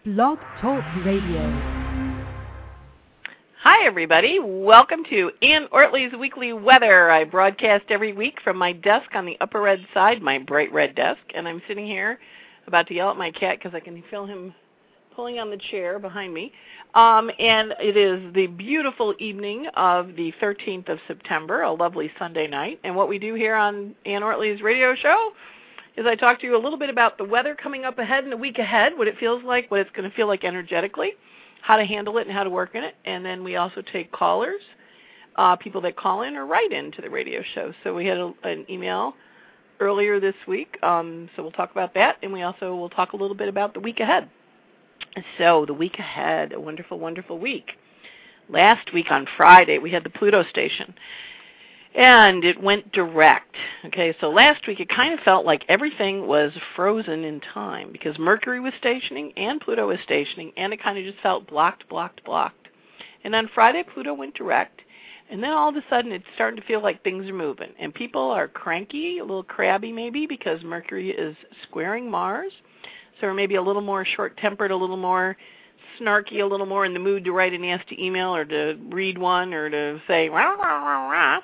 Blog Talk Radio. Hi, everybody. Welcome to Ann Ortley's Weekly Weather. I broadcast every week from my desk on the upper red side, my bright red desk, and I'm sitting here about to yell at my cat because I can feel him pulling on the chair behind me. And it is the beautiful evening of the 13th of September, a lovely Sunday night. And what we do here on Ann Ortley's radio show is I talk to you a little bit about the weather coming up ahead in the week ahead, what it feels like, what it's going to feel like energetically, how to handle it and how to work in it. And then we also take callers, people that call in or write in to the radio show. So we had an email earlier this week, so we'll talk about that. And we also will talk a little bit about the week ahead. So the week ahead, a wonderful, wonderful week. Last week on Friday, we had the Pluto station. And it went direct. Okay, so last week it kind of felt like everything was frozen in time because Mercury was stationing and Pluto was stationing, and it kind of just felt blocked. And on Friday, Pluto went direct, and then all of a sudden it's starting to feel like things are moving. And people are cranky, a little crabby maybe, because Mercury is squaring Mars. So we're maybe a little more short-tempered, a little more snarky, a little more in the mood to write a nasty email or to read one or to say, rah, rah, rah, rah.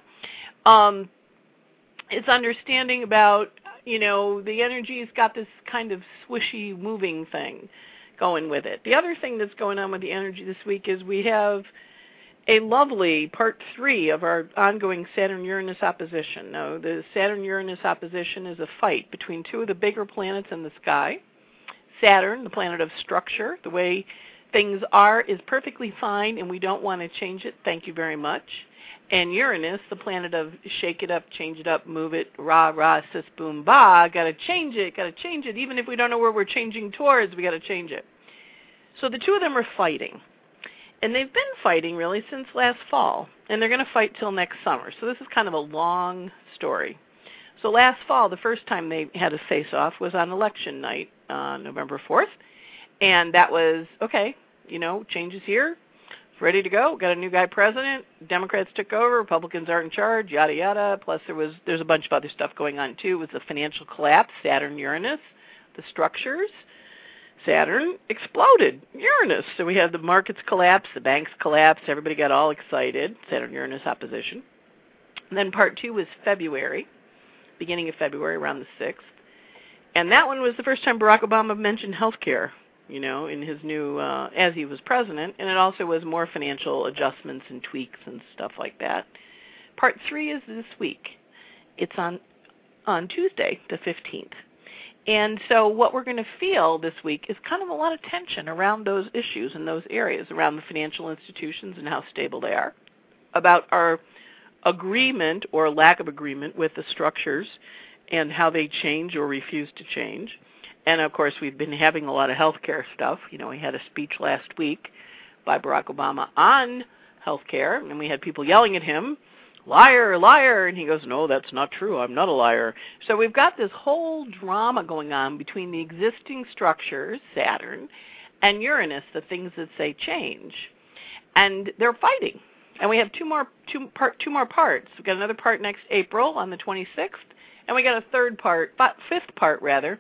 It's understanding about, the energy's got this kind of swishy moving thing going with it. The other thing that's going on with the energy this week is we have a lovely part 3 of our ongoing Saturn-Uranus opposition. Now, the Saturn-Uranus opposition is a fight between two of the bigger planets in the sky. Saturn, the planet of structure, the way things are is perfectly fine and we don't want to change it. Thank you very much. And Uranus, the planet of shake it up, change it up, move it, rah, rah, sis, boom, bah, gotta change it. Even if we don't know where we're changing towards, we gotta change it. So the two of them are fighting. And they've been fighting really since last fall. And they're going to fight till next summer. So this is kind of a long story. So last fall, the first time they had a face-off was on election night on November 4th. And that was, okay, change is here. Ready to go. Got a new guy president. Democrats took over. Republicans aren't in charge. Yada yada. Plus, there's a bunch of other stuff going on too. It was the financial collapse. Saturn, Uranus, the structures. Saturn exploded. Uranus. So we had the markets collapse, the banks collapsed. Everybody got all excited. Saturn, Uranus opposition. And then part 2 was February, beginning of February, around the 6th. And that one was the first time Barack Obama mentioned health care. In his new, as he was president, and it also was more financial adjustments and tweaks and stuff like that. Part 3 is this week. It's on Tuesday, the 15th. And so what we're going to feel this week is kind of a lot of tension around those issues and those areas, around the financial institutions and how stable they are, about our agreement or lack of agreement with the structures and how they change or refuse to change. And, of course, we've been having a lot of health care stuff. We had a speech last week by Barack Obama on health care, and we had people yelling at him, liar, liar, and he goes, no, that's not true. I'm not a liar. So we've got this whole drama going on between the existing structures, Saturn, and Uranus, the things that say change. And they're fighting. And we have two more parts. We've got another part next April on the 26th, and we got a fifth part,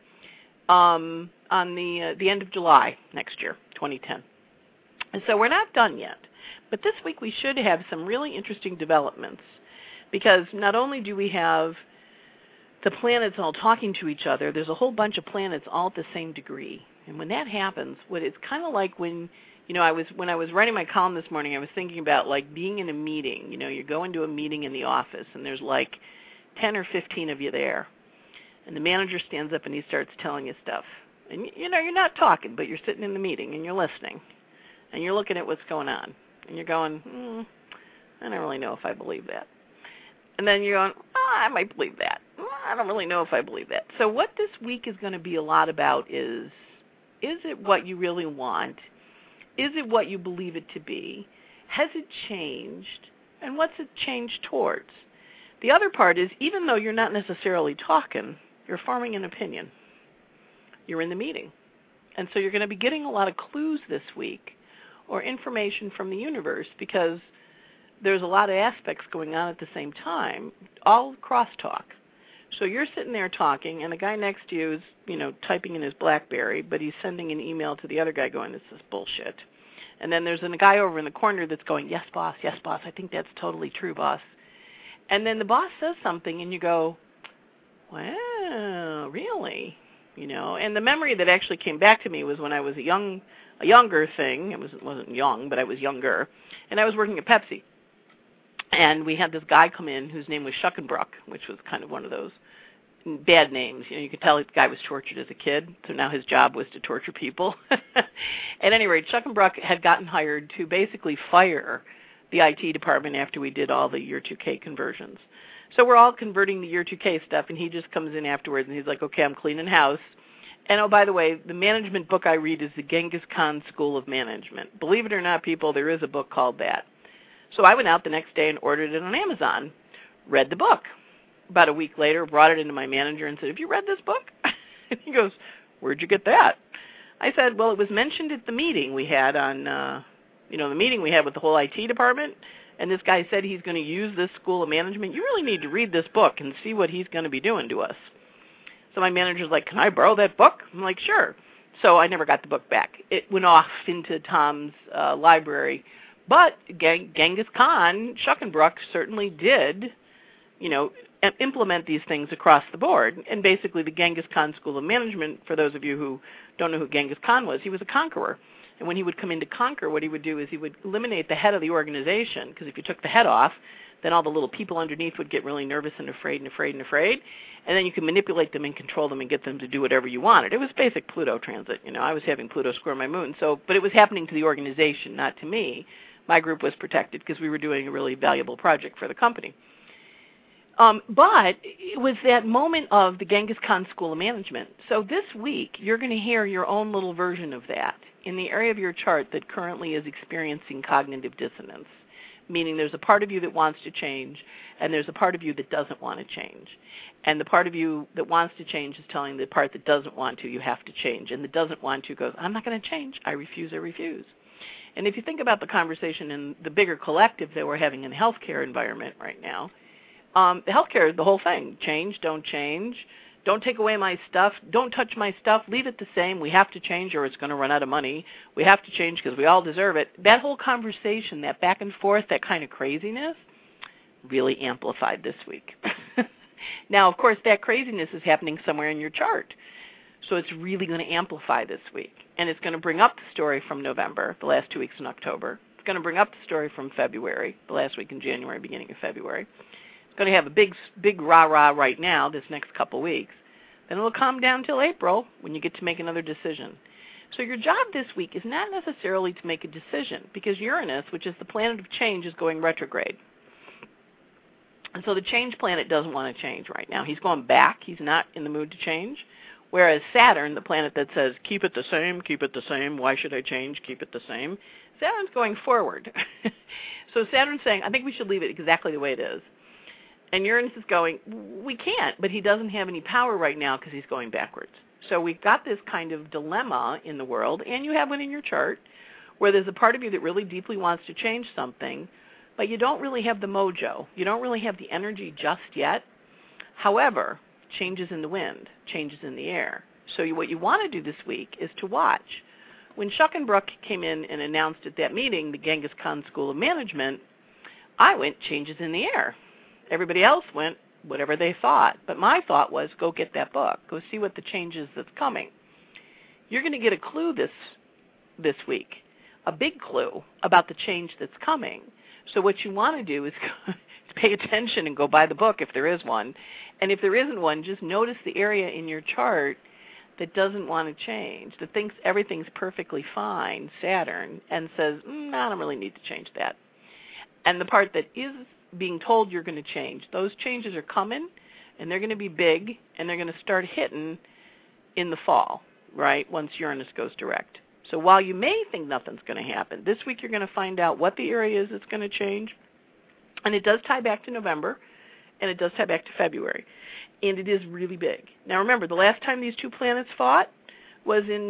on the end of July next year, 2010. And so we're not done yet. But this week we should have some really interesting developments because not only do we have the planets all talking to each other, there's a whole bunch of planets all at the same degree. And when that happens, it's kind of like when, when I was writing my column this morning, I was thinking about like being in a meeting. You go into a meeting in the office and there's like 10 or 15 of you there. And the manager stands up and he starts telling you stuff. And, you're not talking, but you're sitting in the meeting and you're listening. And you're looking at what's going on. And you're going, I don't really know if I believe that. And then you're going, I might believe that. I don't really know if I believe that. So what this week is going to be a lot about is it what you really want? Is it what you believe it to be? Has it changed? And what's it changed towards? The other part is, even though you're not necessarily talking, you're forming an opinion. You're in the meeting. And so you're going to be getting a lot of clues this week or information from the universe because there's a lot of aspects going on at the same time, all crosstalk. So you're sitting there talking, and the guy next to you is, typing in his BlackBerry, but he's sending an email to the other guy going, this is bullshit. And then there's a guy over in the corner that's going, yes, boss, I think that's totally true, boss. And then the boss says something, and you go, wow, really? And the memory that actually came back to me was when I was a younger thing. It wasn't young, but I was younger, and I was working at Pepsi. And we had this guy come in whose name was Schuckenbruck, which was kind of one of those bad names. You could tell the guy was tortured as a kid, so now his job was to torture people. At any rate, Schuckenbruck had gotten hired to basically fire the IT department after we did all the Year 2K conversions. So we're all converting the Year 2K stuff, and he just comes in afterwards, and he's like, okay, I'm cleaning house. And, oh, by the way, the management book I read is the Genghis Khan School of Management. Believe it or not, people, there is a book called that. So I went out the next day and ordered it on Amazon, read the book. About a week later, brought it into my manager and said, have you read this book? And he goes, where'd you get that? I said, well, it was mentioned at the meeting we had on, the meeting we had with the whole IT department, and this guy said he's going to use this school of management. You really need to read this book and see what he's going to be doing to us. So my manager's like, can I borrow that book? I'm like, sure. So I never got the book back. It went off into Tom's library. But Genghis Khan, Schuckenbruck, certainly did, implement these things across the board. And basically the Genghis Khan School of Management, for those of you who don't know who Genghis Khan was, he was a conqueror. And when he would come in to conquer, what he would do is he would eliminate the head of the organization, because if you took the head off, then all the little people underneath would get really nervous and afraid. And then you could manipulate them and control them and get them to do whatever you wanted. It was basic Pluto transit. I was having Pluto square my moon. But it was happening to the organization, not to me. My group was protected because we were doing a really valuable project for the company. But it was that moment of the Genghis Khan School of Management. So this week, you're going to hear your own little version of that in the area of your chart that currently is experiencing cognitive dissonance, meaning there's a part of you that wants to change, and there's a part of you that doesn't want to change. And the part of you that wants to change is telling the part that doesn't want to, you have to change. And the doesn't want to goes, I'm not going to change. I refuse. And if you think about the conversation in the bigger collective that we're having in the healthcare environment right now, the healthcare is the whole thing. Change, don't take away my stuff, don't touch my stuff, leave it the same. We have to change or it's going to run out of money. We have to change because we all deserve it. That whole conversation, that back and forth, that kind of craziness, really amplified this week. Now, of course, that craziness is happening somewhere in your chart. So it's really going to amplify this week. And it's going to bring up the story from November, the last 2 weeks in October. It's going to bring up the story from February, the last week in January, beginning of February. It's going to have a big rah-rah right now, this next couple weeks. Then it'll calm down till April when you get to make another decision. So your job this week is not necessarily to make a decision, because Uranus, which is the planet of change, is going retrograde. And so the change planet doesn't want to change right now. He's going back. He's not in the mood to change. Whereas Saturn, the planet that says, keep it the same, why should I change, keep it the same, Saturn's going forward. So Saturn's saying, I think we should leave it exactly the way it is. And Uranus is going, we can't, but he doesn't have any power right now because he's going backwards. So we've got this kind of dilemma in the world, and you have one in your chart, where there's a part of you that really deeply wants to change something, but you don't really have the mojo. You don't really have the energy just yet. However, changes in the wind, changes in the air. So what you want to do this week is to watch. When Schuckenbruck came in and announced at that meeting, the Genghis Khan School of Management, I went changes in the air. Everybody else went whatever they thought. But my thought was, go get that book. Go see what the change is that's coming. You're going to get a clue this week, a big clue about the change that's coming. So what you want to do is pay attention and go buy the book if there is one. And if there isn't one, just notice the area in your chart that doesn't want to change, that thinks everything's perfectly fine, Saturn, and says, I don't really need to change that. And the part that is being told you're going to change, those changes are coming, and they're going to be big, and they're going to start hitting in the fall, right, once Uranus goes direct. So while you may think nothing's going to happen, this week you're going to find out what the area is that's going to change. And it does tie back to November, and it does tie back to February. And it is really big. Now remember, the last time these two planets fought was in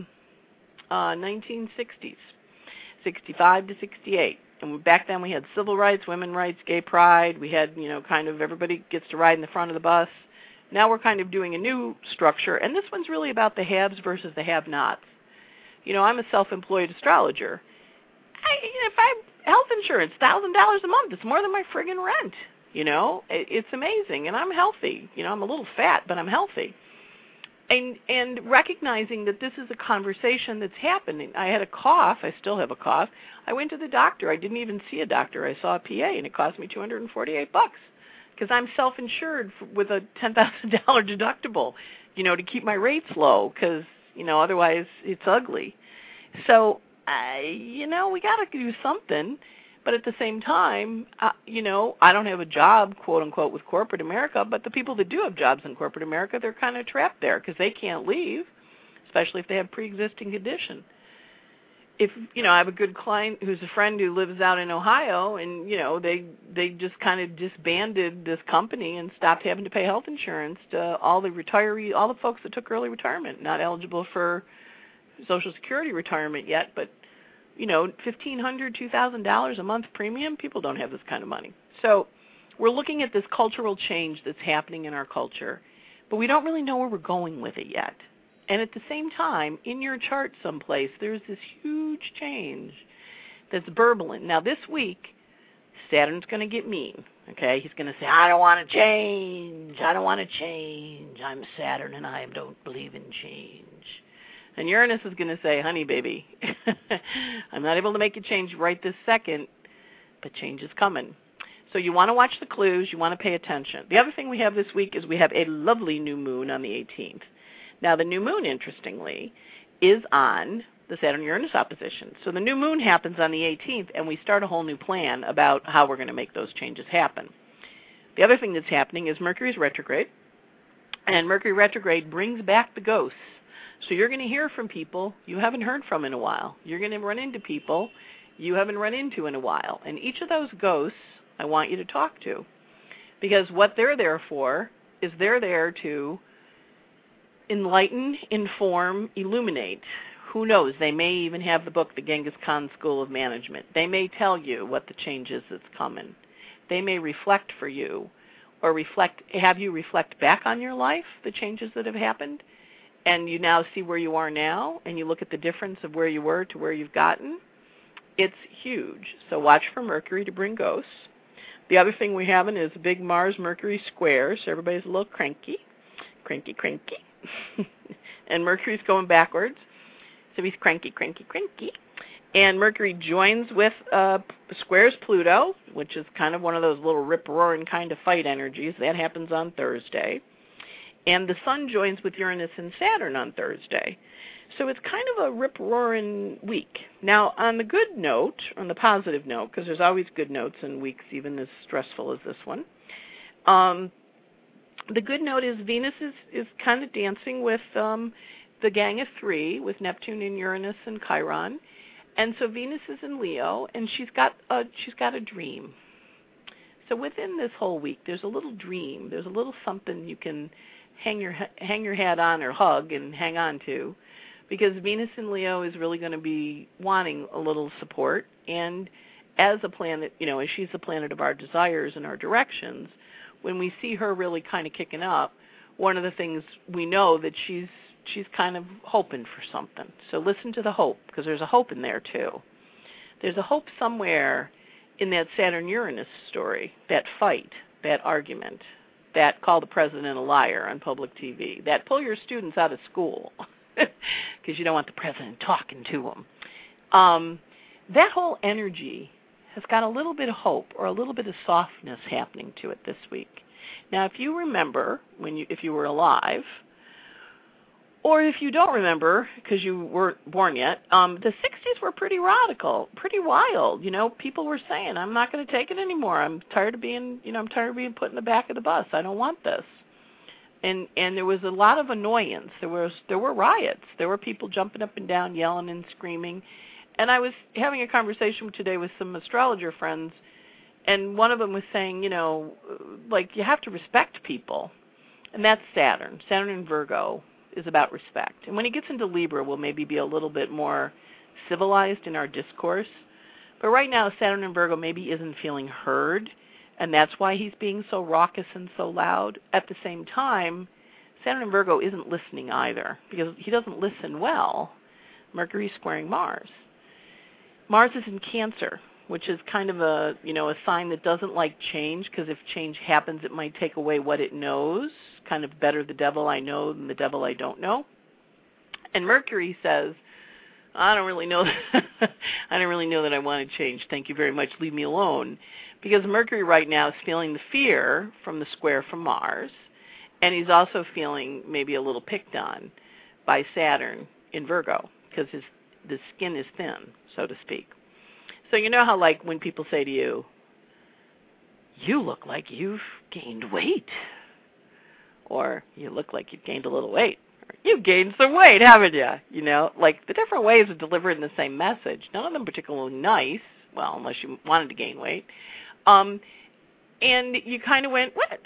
1960s, 65 to 68. And back then we had civil rights, women's rights, gay pride. We had, kind of everybody gets to ride in the front of the bus. Now we're kind of doing a new structure, and this one's really about the haves versus the have-nots. I'm a self-employed astrologer. If I have health insurance, $1,000 a month, it's more than my friggin' rent. It's amazing, and I'm healthy. I'm a little fat, but I'm healthy. And recognizing that this is a conversation that's happening. I had a cough. I still have a cough. I went to the doctor. I didn't even see a doctor. I saw a PA, and it cost me $248 because I'm self-insured with a $10,000 deductible, to keep my rates low because, otherwise it's ugly. So, we got to do something. But at the same time, I don't have a job, quote unquote, with corporate America, but the people that do have jobs in corporate America, they're kind of trapped there because they can't leave, especially if they have pre-existing condition. If, I have a good client who's a friend who lives out in Ohio, and, they just kind of disbanded this company and stopped having to pay health insurance to all the retirees, all the folks that took early retirement, not eligible for Social Security retirement yet, but $1,500, $2,000 a month premium, people don't have this kind of money. So we're looking at this cultural change that's happening in our culture, but we don't really know where we're going with it yet. And at the same time, in your chart someplace, there's this huge change that's burbling. Now this week, Saturn's going to get mean, okay? He's going to say, I don't want to change. I don't want to change. I'm Saturn and I don't believe in change. And Uranus is going to say, honey, baby, I'm not able to make a change right this second, but change is coming. So you want to watch the clues. You want to pay attention. The other thing we have this week is we have a lovely new moon on the 18th. Now, the new moon, interestingly, is on the Saturn-Uranus opposition. So the new moon happens on the 18th, and we start a whole new plan about how we're going to make those changes happen. The other thing that's happening is Mercury's retrograde, and Mercury retrograde brings back the ghosts. So you're going to hear from people you haven't heard from in a while. You're going to run into people you haven't run into in a while. And each of those ghosts I want you to talk to. Because what they're there for is they're there to enlighten, inform, illuminate. Who knows? They may even have the book, The Genghis Khan School of Management. They may tell you what the change is that's coming. They may reflect for you or have you reflect back on your life, the changes that have happened. And you now see where you are now, and you look at the difference of where you were to where you've gotten, it's huge. So watch for Mercury to bring ghosts. The other thing we're having is a big Mars-Mercury square, so everybody's a little cranky. And Mercury's going backwards, so he's cranky. And Mercury joins with squares Pluto, which is kind of one of those little rip-roaring kind of fight energies. That happens on Thursday. And the Sun joins with Uranus and Saturn on Thursday. So it's kind of a rip-roaring week. Now, on the good note, on the positive note, because there's always good notes in weeks even as stressful as this one, the good note is Venus is kind of dancing with the Gang of Three, with Neptune and Uranus and Chiron. And so Venus is in Leo, and she's got a dream. So within this whole week, there's a little dream. There's a little something you can hang your hat on or hug and hang on to, because Venus in Leo is really going to be wanting a little support. And as a planet, as she's the planet of our desires and our directions, when we see her really kind of kicking up, one of the things we know that she's kind of hoping for something. So listen to the hope, because there's a hope in there too. There's a hope somewhere in that Saturn-Uranus story, that fight, that argument, that call the president a liar on public TV, that pull your students out of school because you don't want the president talking to them. That whole energy has got a little bit of hope or a little bit of softness happening to it this week. Now, if you remember, if you were alive, or if you don't remember because you weren't born yet, the 60s were pretty radical, pretty wild. People were saying, I'm not going to take it anymore. I'm tired of being put in the back of the bus. I don't want this. And there was a lot of annoyance. There were riots. There were people jumping up and down, yelling and screaming. And I was having a conversation today with some astrologer friends, and one of them was saying, you have to respect people. And that's Saturn. Saturn in Virgo is about respect. And when he gets into Libra, we'll maybe be a little bit more civilized in our discourse. But right now, Saturn in Virgo maybe isn't feeling heard. And that's why he's being so raucous and so loud. At the same time, Saturn in Virgo isn't listening either, because he doesn't listen well. Mercury's squaring Mars. Mars is in Cancer, which is kind of a sign that doesn't like change, because if change happens, it might take away what it knows. Kind of better the devil I know than the devil I don't know. And Mercury says, I don't really know that I want to change. Thank you very much. Leave me alone. Because Mercury right now is feeling the fear from the square from Mars, and he's also feeling maybe a little picked on by Saturn in Virgo, because the skin is thin, so to speak. So you know how, like, when people say to you, you look like you've gained weight, or you look like you've gained a little weight, or you've gained some weight, haven't you? You know, like the different ways of delivering the same message, none of them particularly nice, well, unless you wanted to gain weight. And you kind of went, what?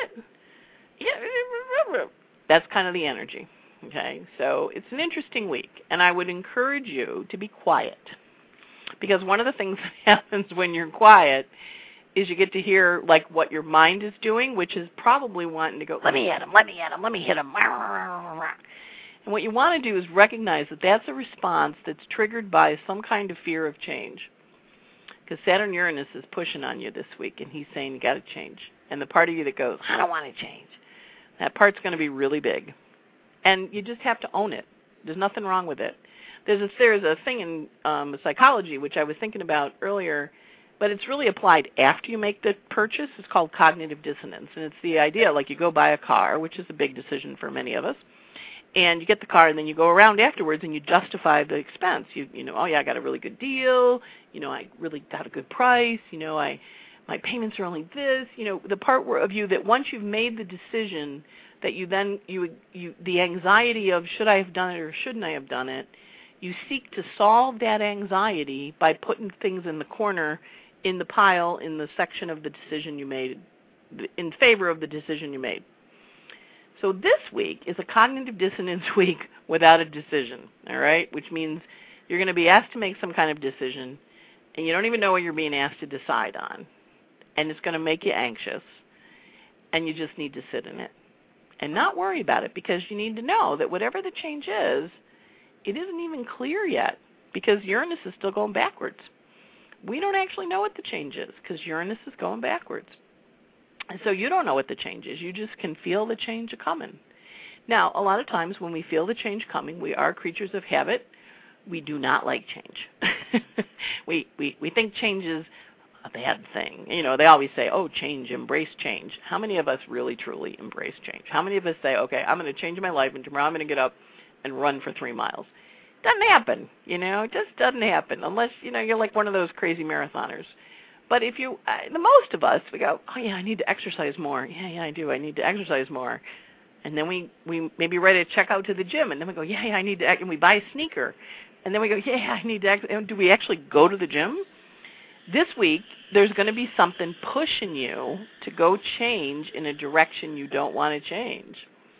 Yeah, that's kind of the energy, okay? So it's an interesting week, and I would encourage you to be quiet, because one of the things that happens when you're quiet is you get to hear, like, what your mind is doing, which is probably wanting to go, let me hit him, let me hit him. And what you want to do is recognize that that's a response that's triggered by some kind of fear of change. Because Saturn-Uranus is pushing on you this week, and he's saying you got to change. And the part of you that goes, I don't want to change, that part's going to be really big. And you just have to own it. There's nothing wrong with it. There's a thing in psychology, which I was thinking about earlier, but it's really applied after you make the purchase. It's called cognitive dissonance. And it's the idea, like you go buy a car, which is a big decision for many of us, and you get the car, and then you go around afterwards and you justify the expense. You know, oh yeah, I got a really good deal. You know, I really got a good price. You know, my payments are only this. You know, the part of you that once you've made the decision, that you then the anxiety of should I have done it or shouldn't I have done it, you seek to solve that anxiety by putting things in the corner, in the pile, in the section of the decision you made, in favor of the decision you made. So this week is a cognitive dissonance week without a decision, all right, which means you're going to be asked to make some kind of decision, and you don't even know what you're being asked to decide on, and it's going to make you anxious, and you just need to sit in it and not worry about it, because you need to know that whatever the change is, it isn't even clear yet, because Uranus is still going backwards. We don't actually know what the change is, because Uranus is going backwards. And so you don't know what the change is. You just can feel the change coming. Now, a lot of times when we feel the change coming, we are creatures of habit. We do not like change. we think change is a bad thing. You know, they always say, oh, change, embrace change. How many of us really, truly embrace change? How many of us say, okay, I'm going to change my life, and tomorrow I'm going to get up and run for 3 miles? Doesn't happen, you know. It just doesn't happen unless, you know, you're like one of those crazy marathoners. But if you, the most of us, we go, oh, yeah, I need to exercise more. Yeah, I do. I need to exercise more. And then we maybe ready to check out to the gym. And then we go, yeah, I need to, and we buy a sneaker. And then we go, yeah, I need to, and do we actually go to the gym? This week, there's going to be something pushing you to go change in a direction you don't want to change.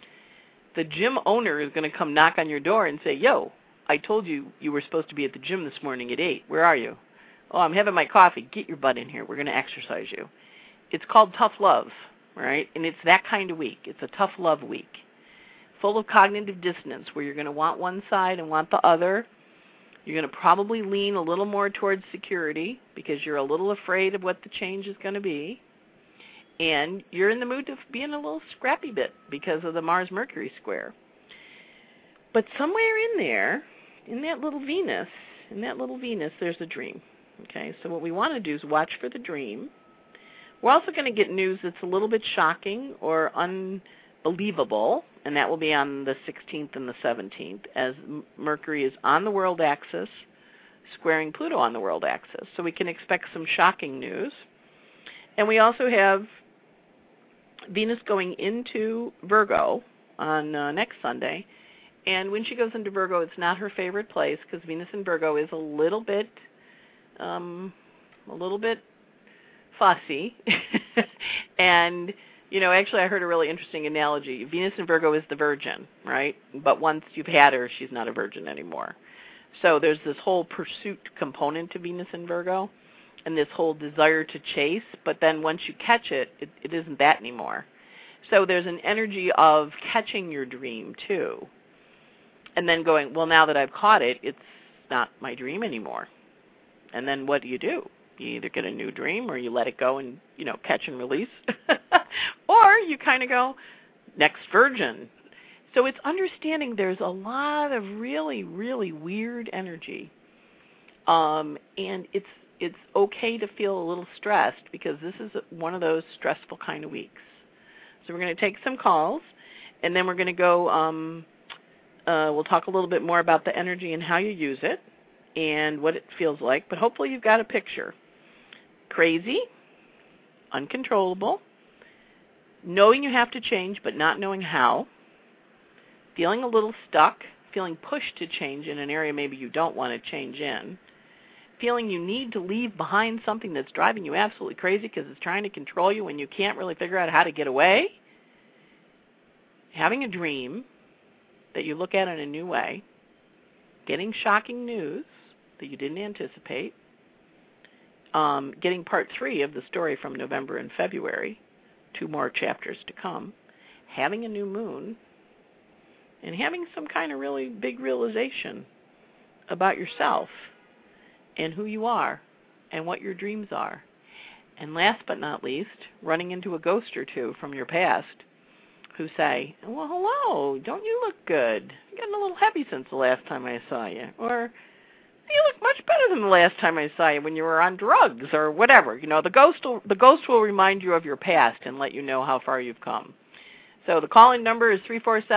The gym owner is going to come knock on your door and say, yo, I told you you were supposed to be at the gym this morning at 8. Where are you? Oh, I'm having my coffee. Get your butt in here. We're going to exercise you. It's called tough love, right? And it's that kind of week. It's a tough love week, full of cognitive dissonance, where you're going to want one side and want the other. You're going to probably lean a little more towards security because you're a little afraid of what the change is going to be. And you're in the mood of being a little scrappy bit because of the Mars-Mercury square. But somewhere in there, in that little Venus, there's a dream. Okay, so what we want to do is watch for the dream. We're also going to get news that's a little bit shocking or unbelievable, and that will be on the 16th and the 17th, as Mercury is on the world axis, squaring Pluto on the world axis. So we can expect some shocking news. And we also have Venus going into Virgo on next Sunday. And when she goes into Virgo, it's not her favorite place, because Venus in Virgo is a little bit fussy. And, you know, actually I heard a really interesting analogy. Venus in Virgo is the virgin, right? But once you've had her, she's not a virgin anymore. So there's this whole pursuit component to Venus in Virgo. and this whole desire to chase, but then once you catch it, it isn't that anymore. So there's an energy of catching your dream too, and then going, well, now that I've caught it, it's not my dream anymore. And then what do? You either get a new dream or you let it go and, catch and release, or you kind of go, next virgin. So it's understanding there's a lot of really, really weird energy, and it's okay to feel a little stressed because this is one of those stressful kind of weeks. So we're going to take some calls, and then we're going to go, we'll talk a little bit more about the energy and how you use it and what it feels like, but hopefully you've got a picture. Crazy, uncontrollable, knowing you have to change but not knowing how, feeling a little stuck, feeling pushed to change in an area maybe you don't want to change in, feeling you need to leave behind something that's driving you absolutely crazy because it's trying to control you when you can't really figure out how to get away, having a dream that you look at in a new way, getting shocking news that you didn't anticipate, getting part 3 of the story from November and February, 2 more chapters to come, having a new moon, and having some kind of really big realization about yourself and who you are and what your dreams are. And last but not least, running into a ghost or two from your past who say, well, hello, don't you look good? You're getting a little heavy since the last time I saw you. Or, you look much better than the last time I saw you when you were on drugs or whatever. The ghost will remind you of your past and let you know how far you've come. So the call-in number is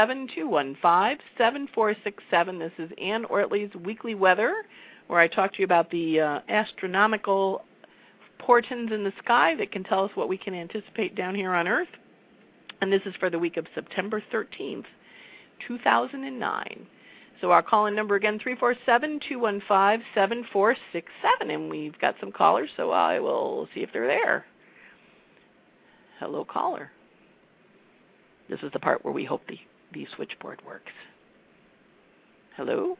347-215-7467. This is Ann Ortley's Weekly Weather, where I talk to you about the astronomical portents in the sky that can tell us what we can anticipate down here on Earth. And this is for the week of September 13th, 2009. So our call-in number again, 347-215-7467. And we've got some callers, so I will see if they're there. Hello, caller. This is the part where we hope the switchboard works. Hello?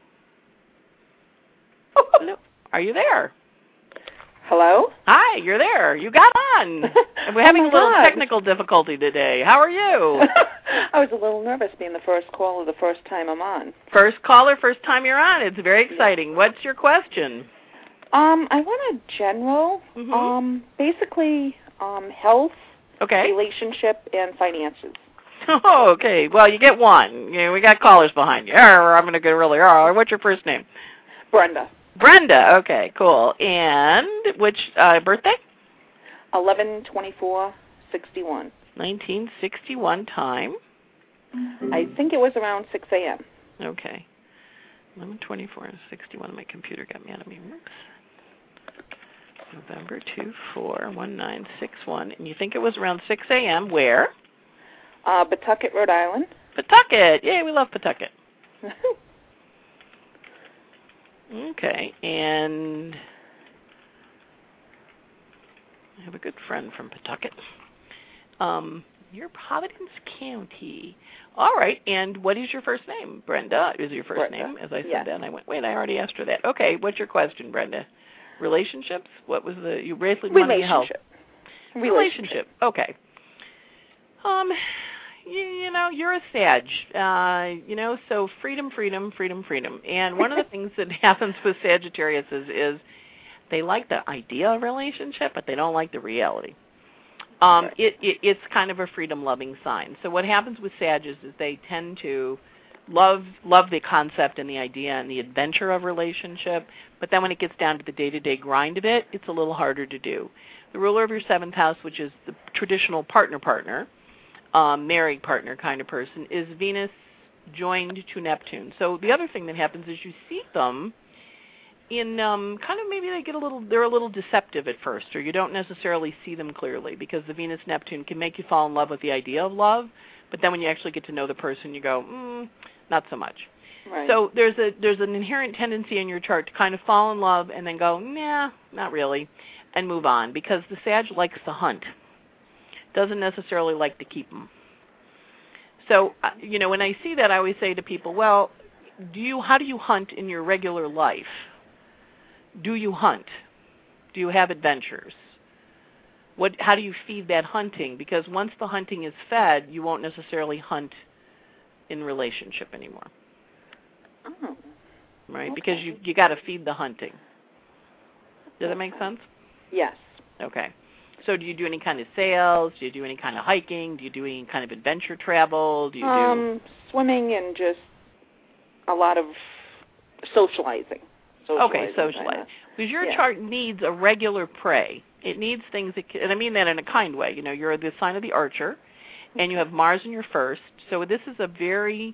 Hello? Are you there? Hello? Hi, you're there. You got on. We're having a little technical difficulty today. How are you? I was a little nervous being the first caller the first time I'm on. First caller, first time you're on. It's very exciting. What's your question? I want a general, basically health, relationship, and finances. Oh, okay. Well, you get one. We got callers behind you. I'm going to get really. What's your first name? Brenda. Brenda. Okay, cool. And which birthday? 11/24/61. 1961 time. I think it was around 6 a.m. Okay. 11/24/61. My computer got mad at me. Whoops. November 24/1961. And you think it was around 6 a.m. Where? Pawtucket, Rhode Island. Pawtucket. Yay, we love Pawtucket. Okay, and I have a good friend from Pawtucket. You're Providence County. All right, and what is your first name? Brenda is your first name, as I said that, and I went, wait, I already asked her that. Okay, what's your question, Brenda? Relationships? What was you basically wanted help? Relationship. Okay. You're a Sag, so freedom. And one of the things that happens with Sagittarius is they like the idea of relationship, but they don't like the reality. It's kind of a freedom-loving sign. So what happens with Sages is they tend to love the concept and the idea and the adventure of relationship, but then when it gets down to the day-to-day grind of it, it's a little harder to do. The ruler of your 7th house, which is the traditional partner, married partner kind of person, is Venus joined to Neptune. So the other thing that happens is you see them in kind of maybe they're a little deceptive at first, or you don't necessarily see them clearly because the Venus-Neptune can make you fall in love with the idea of love, but then when you actually get to know the person, you go, not so much. Right. So there's an inherent tendency in your chart to kind of fall in love and then go, nah, not really, and move on because the Sag likes to hunt. Doesn't necessarily like to keep them. So, when I see that, I always say to people, well, how do you hunt in your regular life? Do you hunt? Do you have adventures? How do you feed that hunting? Because once the hunting is fed, you won't necessarily hunt in relationship anymore. Oh. Right? Okay. Because you got to feed the hunting. Does that make sense? Yes. Okay. So do you do any kind of sales? Do you do any kind of hiking? Do you do any kind of adventure travel? Do you do swimming and just a lot of socializing. Okay, socializing. Because your chart needs a regular prey. It needs things that and I mean that in a kind way. You know, you're the sign of the Archer, and you have Mars in your first. So this is a very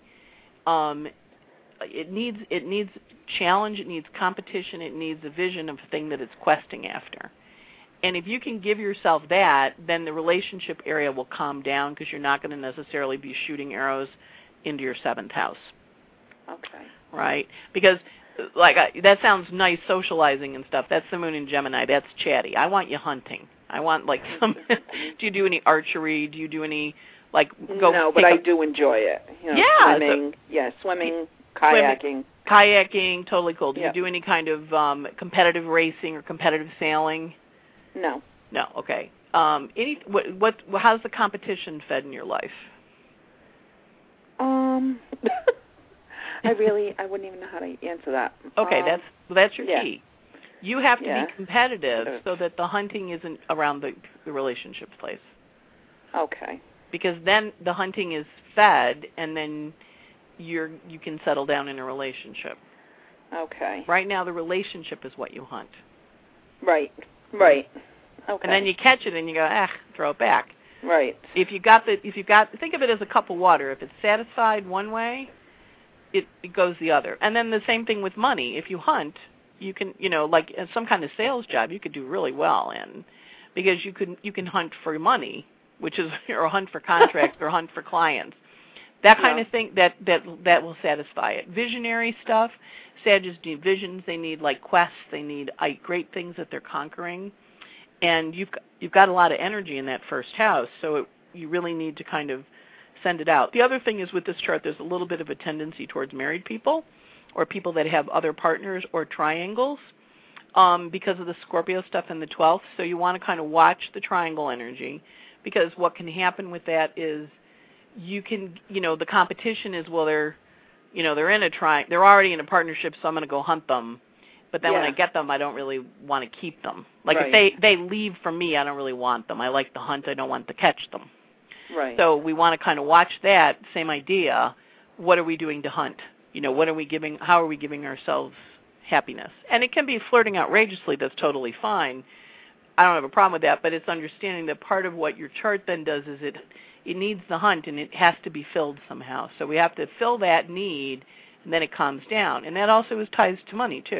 it needs challenge, it needs competition, it needs a vision of a thing that it's questing after. And if you can give yourself that, then the relationship area will calm down because you're not going to necessarily be shooting arrows into your 7th house. Okay. Right? Because that sounds nice, socializing and stuff. That's the moon in Gemini. That's chatty. I want you hunting. I want some. Do you do any archery? Do you do any go? No, but I do enjoy it. You know, swimming. Swimming, kayaking. Kayaking, totally cool. Do you do any kind of competitive racing or competitive sailing? No. No. Okay. How's the competition fed in your life? I wouldn't even know how to answer that. Okay, that's your key. You have to be competitive so that the hunting isn't around the relationship place. Okay. Because then the hunting is fed, and then you can settle down in a relationship. Okay. Right now, the relationship is what you hunt. Right. Okay. And then you catch it and you go, throw it back. Right. If you think of it as a cup of water. If it's satisfied one way, it goes the other. And then the same thing with money. If you hunt, you can, like in some kind of sales job, you could do really well in, because you can hunt for money, which is or hunt for contracts or hunt for clients. That kind of thing that will satisfy it. Visionary stuff, Sagittarius need visions. They need quests. They need great things that they're conquering. And you've got a lot of energy in that first house, so you really need to kind of send it out. The other thing is with this chart, there's a little bit of a tendency towards married people or people that have other partners or triangles because of the Scorpio stuff in the 12th. So you want to kind of watch the triangle energy, because what can happen with that is you can, the competition is, well, they're in a they're already in a partnership, so I'm going to go hunt them. But then when I get them, I don't really want to keep them. If they leave from me, I don't really want them. I like the hunt. I don't want to catch them. Right. So we want to kind of watch that same idea. What are we doing to hunt? What are we giving? How are we giving ourselves happiness? And it can be flirting outrageously. That's totally fine. I don't have a problem with that. But it's understanding that part of what your chart then does is it needs the hunt, and it has to be filled somehow. So we have to fill that need, and then it calms down. And that also ties to money too.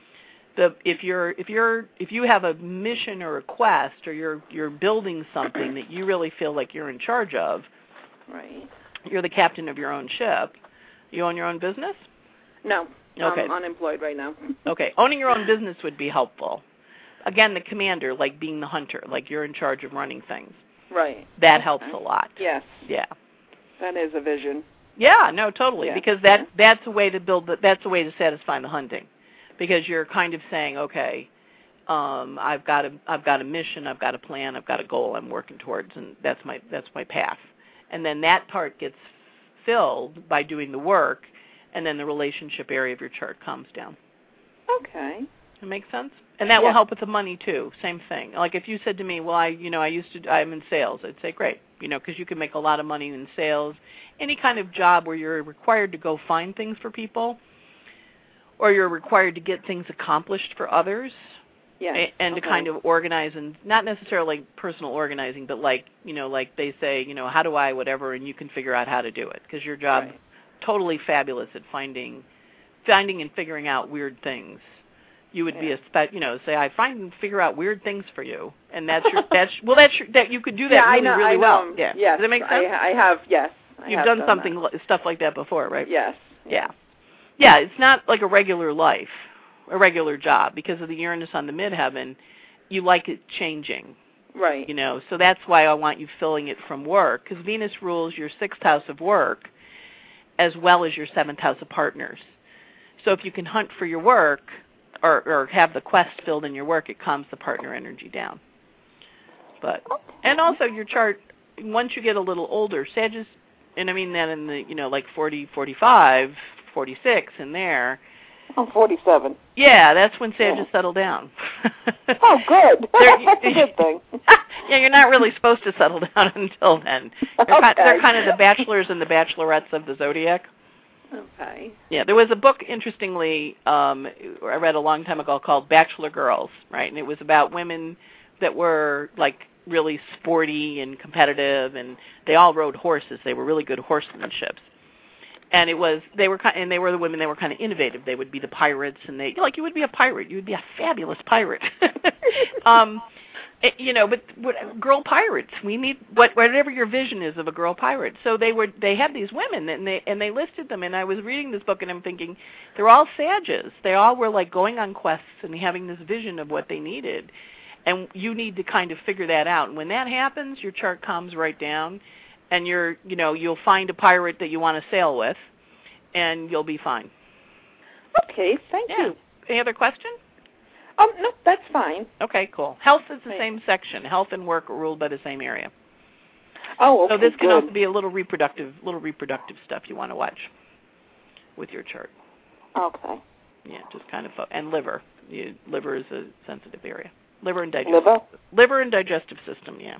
If you have a mission or a quest, or you're building something that you really feel like you're in charge of, right? You're the captain of your own ship. You own your own business? No. Okay. I'm unemployed right now. Okay. Owning your own business would be helpful. Again, the commander, like being the hunter, like you're in charge of running things. Right. That helps a lot. Yes. Yeah. That is a vision. Yeah. No. Totally. Yeah. Because that's a way to build. That's a way to satisfy the hunting. Because you're kind of saying, okay, I've got a mission, I've got a plan, I've got a goal I'm working towards, and that's my path. And then that part gets filled by doing the work, and then the relationship area of your chart calms down. Okay. That makes sense? And that will help with the money too. Same thing. Like if you said to me, well, I'm in sales, I'd say great, because you can make a lot of money in sales. Any kind of job where you're required to go find things for people, or you're required to get things accomplished for others, and to kind of organize, and not necessarily personal organizing, but like they say, how do I whatever, and you can figure out how to do it, because your job totally fabulous at finding and figuring out weird things. You would be say I find and figure out weird things for you, and that you could do that really well. Yeah. Yes. Does that make sense? I have. Yes. You've done something stuff like that before, right? Yes. Yeah. Yeah, it's not like a regular life, a regular job, because of the Uranus on the midheaven. You like it changing. Right. So that's why I want you filling it from work, because Venus rules your 6th house of work as well as your 7th house of partners. So if you can hunt for your work, or have the quest filled in your work, it calms the partner energy down. But and also your chart, once you get a little older, Sagittarius, and I mean that in the, like 40, 45, 46 in there. I'm 47. Yeah, that's when Sagittarius settle down. Oh, good. That's a good thing. Yeah, you're not really supposed to settle down until then. They're kind of the bachelors and the bachelorettes of the zodiac. Okay. Yeah, there was a book, interestingly, I read a long time ago called Bachelor Girls, right? And it was about women that were, like, really sporty and competitive, and they all rode horses. They were really good horsemanships. And they were the women that were kind of innovative. They would be the pirates, and you would be a pirate. You would be a fabulous pirate. But girl pirates, we need whatever your vision is of a girl pirate. So they had these women, and they listed them. And I was reading this book, and I'm thinking, they're all Sages. They all were like going on quests and having this vision of what they needed. And you need to kind of figure that out. And when that happens, your chart calms right down, and you'll find a pirate that you want to sail with, and you'll be fine. Okay, thank you. Any other question? No, that's fine. Okay, cool. Health is the same section. Health and work are ruled by the same area. Oh, okay. So this can also be a little reproductive stuff you want to watch with your chart. Okay. Yeah, just kind of and liver. Liver is a sensitive area. Liver and digestive system. Yeah.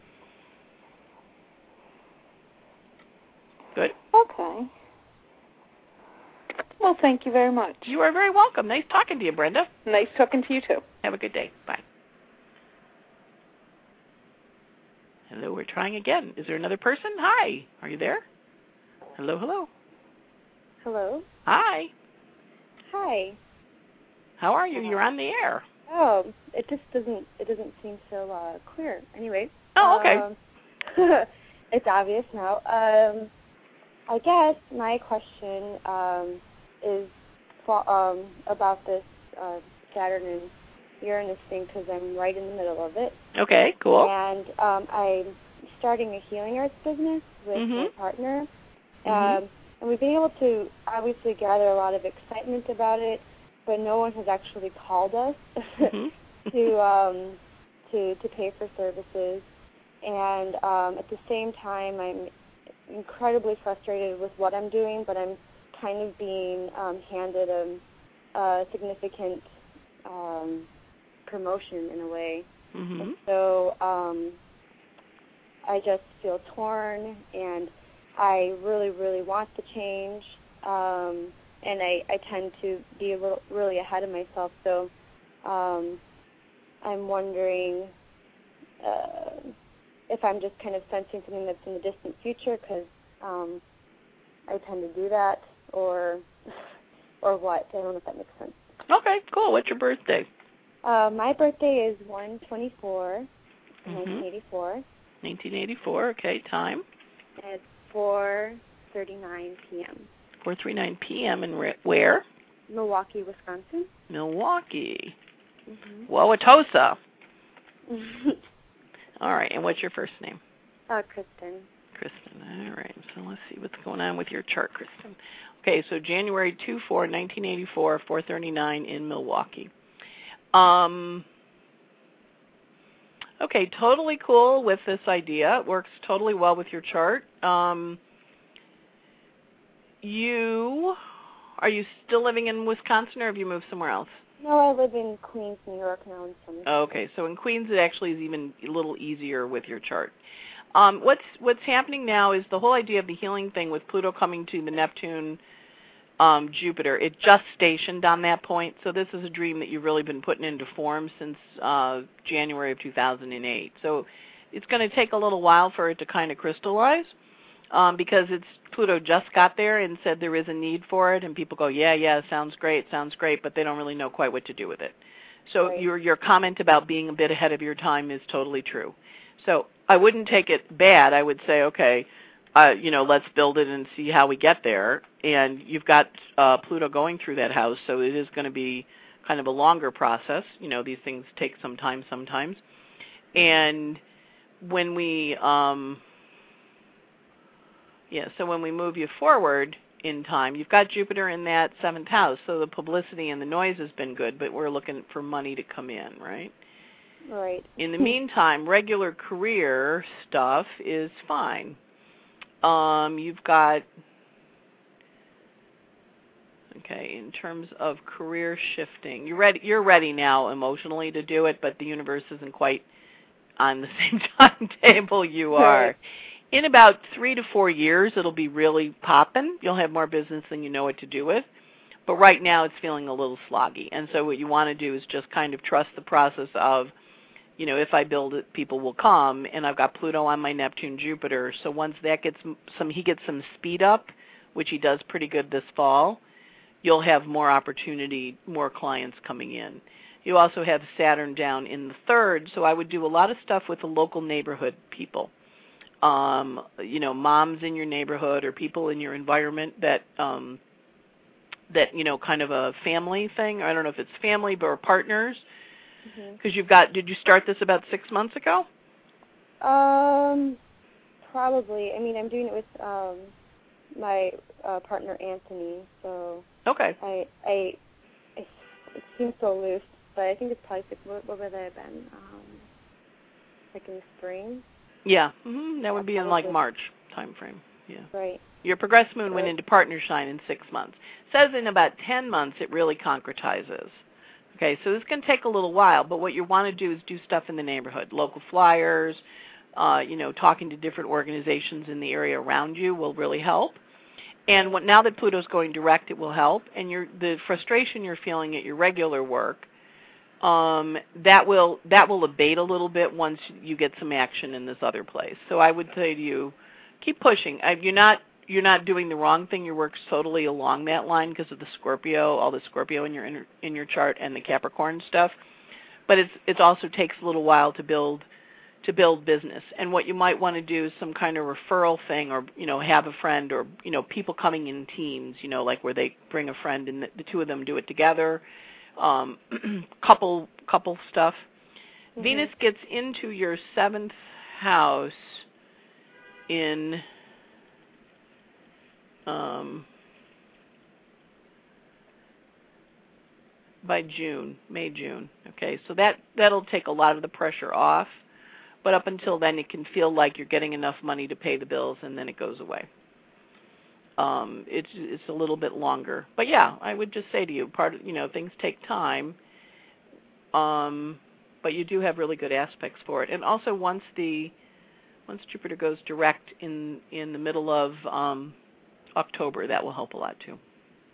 Good. Okay. Well, thank you very much. You are very welcome. Nice talking to you, Brenda. Nice talking to you, too. Have a good day. Bye. Hello, we're trying again. Is there another person? Hi. Are you there? Hello, hello. Hello. Hi. Hi. How are you? You're on the air. Oh, it doesn't seem so clear. Anyway. Oh, okay. It's obvious now. I guess my question is about this Saturn and Uranus thing, because I'm right in the middle of it. Okay, cool. And I'm starting a healing arts business with my partner. And we've been able to obviously gather a lot of excitement about it, but no one has actually called us to pay for services. And at the same time, I'm incredibly frustrated with what I'm doing, but I'm kind of being handed a significant promotion in a way. And so I just feel torn, and I really, really want to change, and I tend to be really ahead of myself. So I'm wondering if I'm just kind of sensing something that's in the distant future, because I tend to do that, or what. I don't know if that makes sense. Okay, cool. What's your birthday? My birthday is 1/24, 1984. 1984, okay. Time? It's 4:39 p.m. 4:39 p.m. and where? Milwaukee, Wisconsin. Milwaukee. Wauwatosa. All right, and what's your first name? Kristen. Kristen, all right. So let's see what's going on with your chart, Kristen. Okay, so January 24, 1984, 4:39 in Milwaukee. Okay, totally cool with this idea. It works totally well with your chart. Are you still living in Wisconsin, or have you moved somewhere else? No, I live in Queens, New York now in summer. Okay, so in Queens it actually is even a little easier with your chart. What's happening now is the whole idea of the healing thing with Pluto coming to the Neptune, Jupiter. It just stationed on that point, so this is a dream that you've really been putting into form since January of 2008. So it's going to take a little while for it to kind of crystallize, because Pluto just got there and said there is a need for it, and people go, yeah, sounds great, but they don't really know quite what to do with it. So right. Your comment about being a bit ahead of your time is totally true. So I wouldn't take it bad. I would say, okay, let's build it and see how we get there. And you've got Pluto going through that house, so it is going to be kind of a longer process. These things take some time sometimes. And when we, so when we move you forward, in time. You've got Jupiter in that 7th house, so the publicity and the noise has been good, but we're looking for money to come in, right? Right. In the meantime, regular career stuff is fine. You've got, okay, in terms of career shifting, you're ready now emotionally to do it, but the universe isn't quite on the same timetable you are. Right. In about 3 to 4 years, it'll be really popping. You'll have more business than you know what to do with. But right now, it's feeling a little sloggy. And so what you want to do is just kind of trust the process of, you know, if I build it, people will come. And I've got Pluto on my Neptune, Jupiter. So once that gets he gets some speed up, which he does pretty good this fall, you'll have more opportunity, more clients coming in. You also have Saturn down in the 3rd, so I would do a lot of stuff with the local neighborhood people. You know, moms in your neighborhood or people in your environment that, you know, kind of a family thing. I don't know if it's family or partners. Because you've got, did you start this about 6 months ago? Probably. I mean, I'm doing it with my partner Anthony, so. Okay. It seems so loose, but I think it's probably, what would that have been? Like in the spring? Yeah, that would be in like March time frame. Yeah. Right. Your progressed moon went into partner sign in 6 months. Says in about 10 months it really concretizes. Okay, so this can take a little while, but what you want to do is do stuff in the neighborhood, local flyers, you know, talking to different organizations in the area around you will really help. And now that Pluto's going direct, it will help. And the frustration you're feeling at your regular work, that will abate a little bit once you get some action in this other place. So I would say to you, keep pushing. You're not doing the wrong thing. Your work's totally along that line because of the Scorpio, all the Scorpio in your chart, and the Capricorn stuff. But it also takes a little while to build business. And what you might want to do is some kind of referral thing, or you know, have a friend, or you know, people coming in teams. You know, like where they bring a friend and the two of them do it together. Couple stuff. Venus gets into your 7th house in by May, June. Okay, so that'll take a lot of the pressure off. But up until then, it can feel like you're getting enough money to pay the bills, and then it goes away. It's a little bit longer. But yeah, I would just say to you, things take time. But you do have really good aspects for it. And also once Jupiter goes direct in the middle of October, that will help a lot too.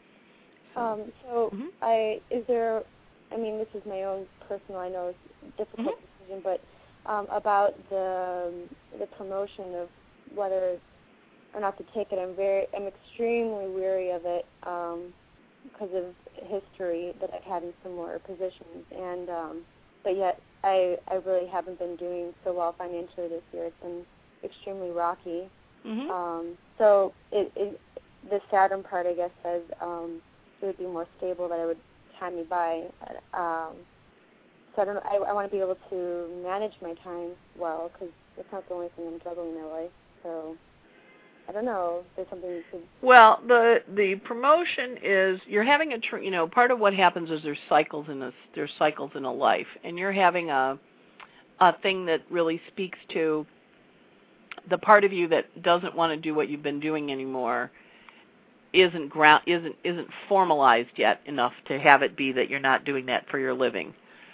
This is my own personal, I know it's a difficult decision, but about the promotion of whether or not to take it, I'm extremely weary of it because of history that I've had in similar positions, and but yet I really haven't been doing so well financially this year. It's been extremely rocky. So the Saturn part, I guess, says it would be more stable, that it would time me by. So I want to be able to manage my time well, because it's not the only thing I'm juggling in my life. So I don't know. There's something you could. Well, the promotion is you're having part of what happens is there's cycles in a life, and you're having a thing that really speaks to the part of you that doesn't want to do what you've been doing anymore. Isn't formalized yet enough to have it be that you're not doing that for your living.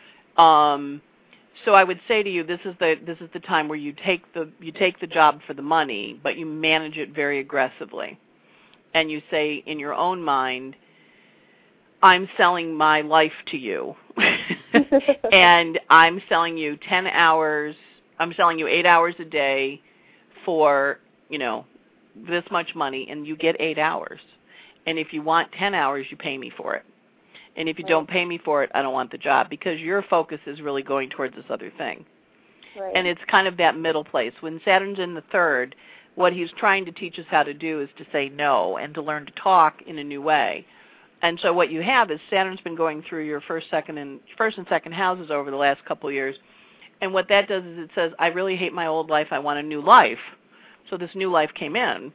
So I would say to you, this is the time where you take the job for the money, but you manage it very aggressively, and you say in your own mind, I'm selling my life to you, and I'm selling you 10 hours. I'm selling you 8 hours a day for this much money, and you get 8 hours. And if you want 10 hours, you pay me for it. And if you don't pay me for it, I don't want the job, because your focus is really going towards this other thing. Right. And it's kind of that middle place. When Saturn's in the 3rd, what he's trying to teach us how to do is to say no and to learn to talk in a new way. And so what you have is Saturn's been going through your first and second houses over the last couple of years. And what that does is it says, I really hate my old life. I want a new life. So this new life came in.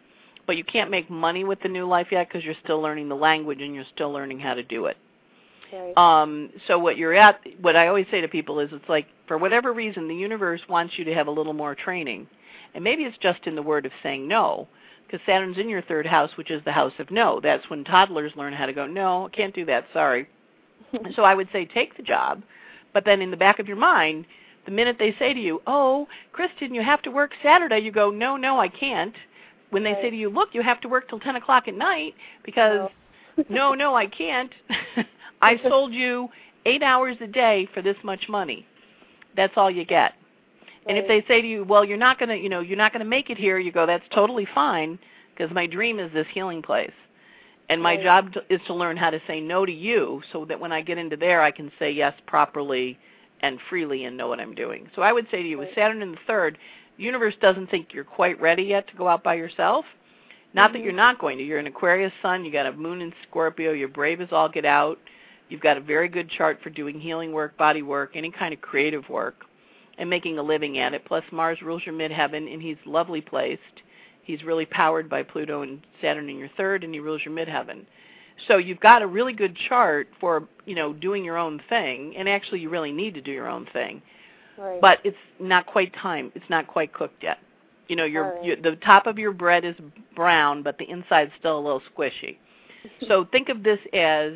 but you can't make money with the new life yet because you're still learning the language and you're still learning how to do it. Right. So what I always say to people is, it's like, for whatever reason, the universe wants you to have a little more training. And maybe it's just in the word of saying no, because Saturn's in your third house, which is the house of no. That's when toddlers learn how to go, no, I can't do that, sorry. So I would say take the job, but then in the back of your mind, the minute they say to you, oh, Kristen, you have to work Saturday, you go, no, I can't. When they say to you, look, you have to work till 10 o'clock at night because, no, I can't. I sold you 8 hours a day for this much money. That's all you get. And if they say to you, well, you're not going to make it here, you go, that's totally fine because my dream is this healing place. And my job is to learn how to say no to you so that when I get into there, I can say yes properly and freely and know what I'm doing. So I would say to you, with Saturn in the third, the universe doesn't think you're quite ready yet to go out by yourself. Not that you're not going to. You're an Aquarius sun. You got a moon in Scorpio. You're brave as all get out. You've got a very good chart for doing healing work, body work, any kind of creative work, and making a living at it. Plus, Mars rules your midheaven, and he's lovely placed. He's really powered by Pluto and Saturn in your third, and he rules your midheaven. So you've got a really good chart for, doing your own thing, and actually you really need to do your own thing. Right. But it's not quite time. It's not quite cooked yet. The top of your bread is brown, but the inside's still a little squishy. So think of this as,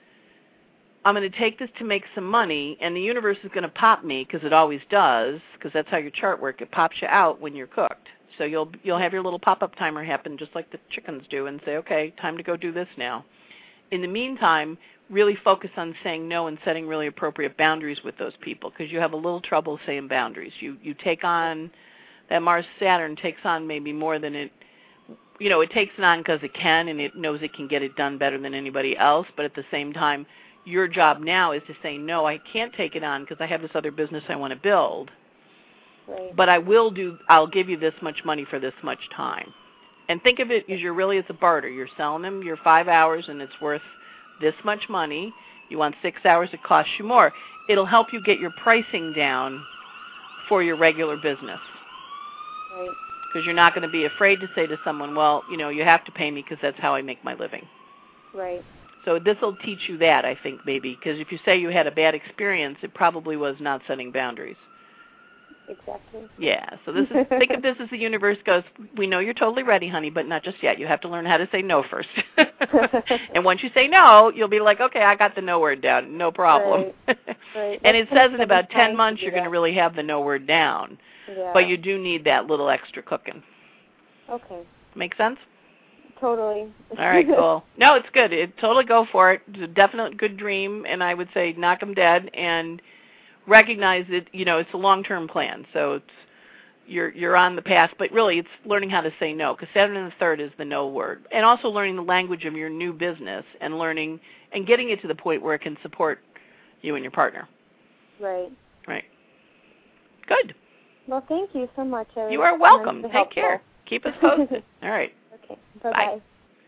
I'm going to take this to make some money, and the universe is going to pop me, because it always does, because that's how your chart works. It pops you out when you're cooked. So you'll have your little pop-up timer happen just like the chickens do and say, okay, time to go do this now. In the meantime, really focus on saying no and setting really appropriate boundaries with those people, because you have a little trouble saying boundaries. You take on, that Mars-Saturn takes on maybe more than it, it takes it on because it can, and it knows it can get it done better than anybody else, but at the same time, your job now is to say, no, I can't take it on because I have this other business I want to build. Right. But I'll give you this much money for this much time. And think of it as it's a barter. You're selling them your 5 hours and it's worth this much money. You want 6 hours, it costs you more. It'll help you get your pricing down for your regular business. Right. Because you're not going to be afraid to say to someone, well, you have to pay me because that's how I make my living. Right. So this will teach you that, I think, maybe. Because if you say you had a bad experience, it probably was not setting boundaries. Exactly. Yeah, so think of this as the universe goes, we know you're totally ready, honey, but not just yet. You have to learn how to say no first. And once you say no, you'll be like, okay, I got the no word down, no problem. Right. And it says in about 10 months you're going to really have the no word down. Yeah. But you do need that little extra cooking. Okay. Make sense? Totally. All right, cool. No, it's good. Totally go for it. It's a definite good dream, and I would say knock them dead and recognize that, it's a long-term plan. So you're on the path, but really it's learning how to say no, because Saturn in the third is the no word. And also learning the language of your new business and learning and getting it to the point where it can support you and your partner. Right. Right. Good. Well, thank you so much. You are welcome. Take care. Keep us posted. All right. Okay. Bye-bye.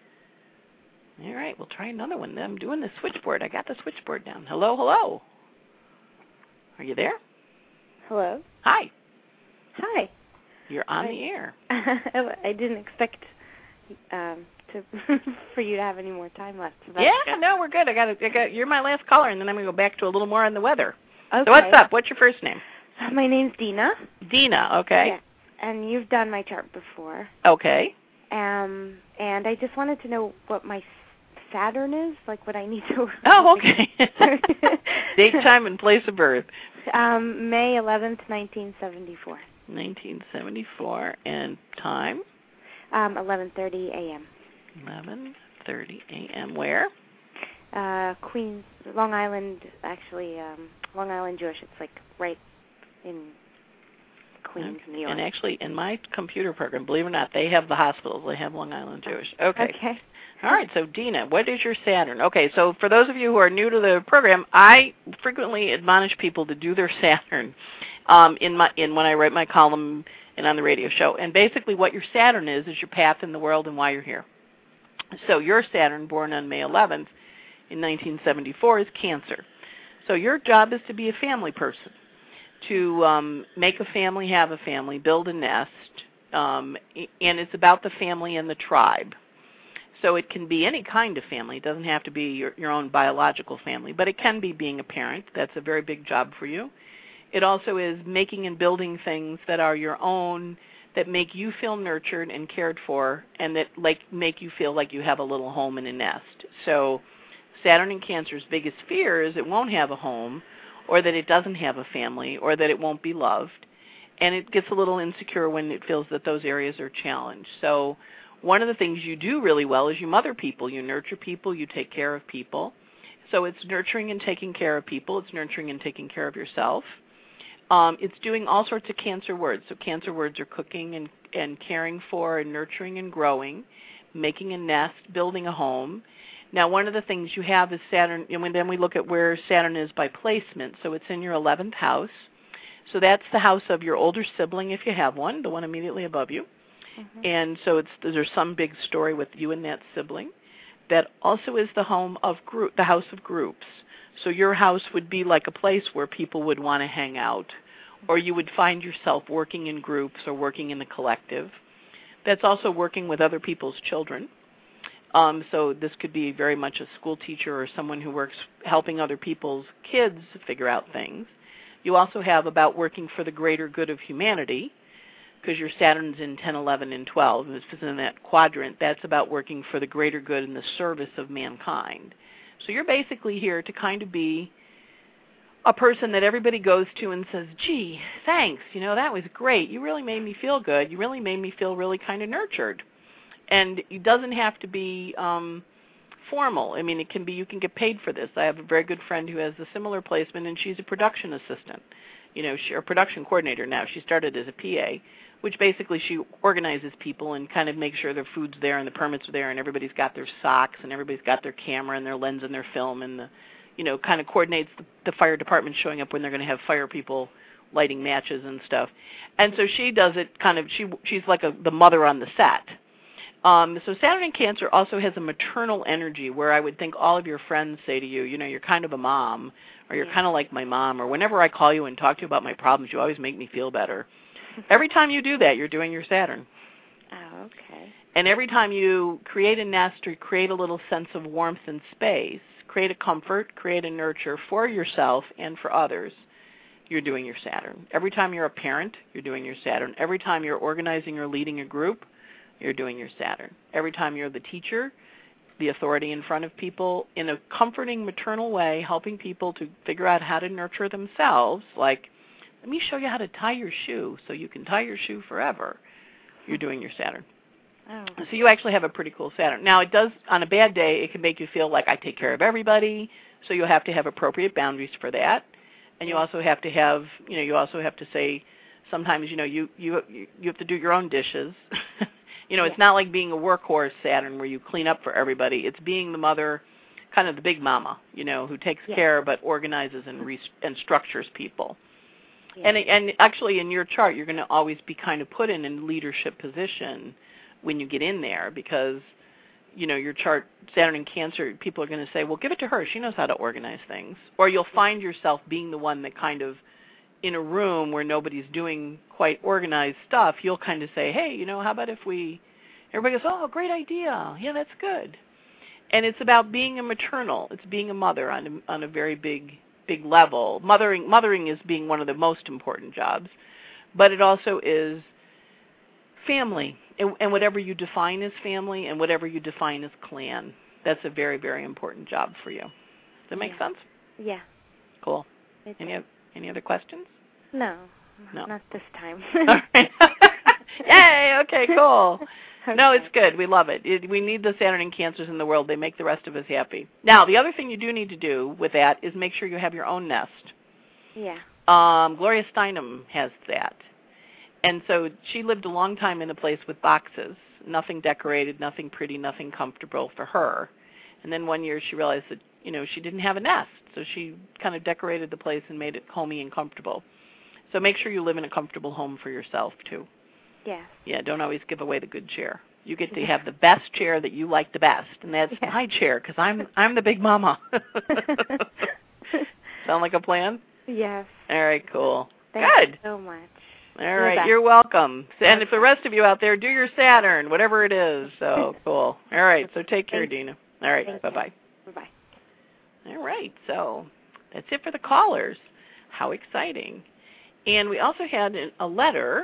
Bye. All right. We'll try another one. I'm doing the switchboard. I got the switchboard down. Hello. Are you there? Hello. Hi. Hi. You're on the air. I didn't expect for you to have any more time left. So no, we're good. You're my last caller, and then I'm going to go back to a little more on the weather. Okay. So what's up? What's your first name? My name's Dina. Dina, okay. Yeah. And you've done my chart before. Okay. And I just wanted to know what my Saturn is, like what I need to... Oh, okay. Date, time, and place of birth. May 11th, 1974. 1974. And time? 11:30 a.m. 11:30 a.m. Where? Queens, Long Island, actually, Long Island Jewish. It's like right in Queens, New York. And actually, in my computer program, believe it or not, they have the hospitals. They have Long Island Jewish. Okay. All right, so Dina, what is your Saturn? Okay, so for those of you who are new to the program, I frequently admonish people to do their Saturn when I write my column and on the radio show. And basically what your Saturn is your path in the world and why you're here. So your Saturn, born on May 11th in 1974, is Cancer. So your job is to be a family person, to make a family, have a family, build a nest, and it's about the family and the tribe. So it can be any kind of family. It doesn't have to be your own biological family, but it can be being a parent. That's a very big job for you. It also is making and building things that are your own, that make you feel nurtured and cared for, and that make you feel like you have a little home and a nest. So Saturn in Cancer's biggest fear is it won't have a home, or that it doesn't have a family, or that it won't be loved. And it gets a little insecure when it feels that those areas are challenged. So one of the things you do really well is you mother people. You nurture people. You take care of people. So it's nurturing and taking care of people. It's nurturing and taking care of yourself. It's doing all sorts of Cancer words. So Cancer words are cooking and caring for and nurturing and growing, making a nest, building a home. Now, one of the things you have is Saturn, and then we look at where Saturn is by placement. So it's in your 11th house. So that's the house of your older sibling, if you have one, the one immediately above you. Mm-hmm. And so there's some big story with you and that sibling. That also is the home of the house of groups. So your house would be like a place where people would want to hang out, or you would find yourself working in groups or working in a collective. That's also working with other people's children. So this could be very much a school teacher or someone who works helping other people's kids figure out things. You also have about working for the greater good of humanity, because your Saturn's in 10, 11, and 12. This is in that quadrant. That's about working for the greater good and the service of mankind. So you're basically here to kind of be a person that everybody goes to and says, gee, thanks, that was great. You really made me feel good. You really made me feel really kind of nurtured. And it doesn't have to be formal. I mean, it can be, you can get paid for this. I have a very good friend who has a similar placement, and she's a production assistant, or production coordinator now. She started as a PA, which basically she organizes people and kind of makes sure their food's there and the permits are there and everybody's got their socks and everybody's got their camera and their lens and their film and kind of coordinates the fire department showing up when they're going to have fire people lighting matches and stuff. And so she does it kind of, she's like the mother on the set. So Saturn in Cancer also has a maternal energy where I would think all of your friends say to you, you're kind of a mom, or you're kind of like my mom, or whenever I call you and talk to you about my problems, you always make me feel better. Every time you do that, you're doing your Saturn. Oh, okay. And every time you create a nest or create a little sense of warmth and space, create a comfort, create a nurture for yourself and for others, you're doing your Saturn. Every time you're a parent, you're doing your Saturn. Every time you're organizing or leading a group, you're doing your Saturn. Every time you're the teacher, the authority in front of people, in a comforting, maternal way, helping people to figure out how to nurture themselves, like, let me show you how to tie your shoe so you can tie your shoe forever. You're doing your Saturn. Oh. So you actually have a pretty cool Saturn. Now, it does, on a bad day, it can make you feel like I take care of everybody, so you'll have to have appropriate boundaries for that. And you also have to have, you also have to say, sometimes, you have to do your own dishes. It's not like being a workhorse Saturn where you clean up for everybody. It's being the mother, kind of the big mama, who takes care but organizes and structures people. Yeah. And actually in your chart, you're going to always be kind of put in a leadership position when you get in there because, your chart, Saturn in Cancer, people are going to say, well, give it to her. She knows how to organize things. Or you'll find yourself being the one that kind of, in a room where nobody's doing quite organized stuff, you'll kind of say, hey, how about if everybody goes, oh, great idea. Yeah, that's good. And it's about being a maternal. It's being a mother on a very big level. Mothering is being one of the most important jobs, but it also is family, and whatever you define as family and whatever you define as clan. That's a very, very important job for you. Does that make sense? Yeah. Cool. Any other questions? No, not this time. All right. Yay, okay, cool. Okay. No, it's good. We love it. We need the Saturn and Cancers in the world. They make the rest of us happy. Now, the other thing you do need to do with that is make sure you have your own nest. Yeah. Gloria Steinem has that. And so she lived a long time in a place with boxes, nothing decorated, nothing pretty, nothing comfortable for her. And then one year she realized that, she didn't have a nest. So she kind of decorated the place and made it homey and comfortable. So make sure you live in a comfortable home for yourself, too. Yeah. Yeah, don't always give away the good chair. You get to have the best chair that you like the best, and that's my chair because I'm the big mama. Sound like a plan? Yes. All right, cool. Thank good. You so much. All right, you're welcome. And if the rest of you out there, do your Saturn, whatever it is. So cool. All right, so take care, Dina. All right, bye-bye. Bye-bye. All right, so that's it for the callers. How exciting. And we also had a letter.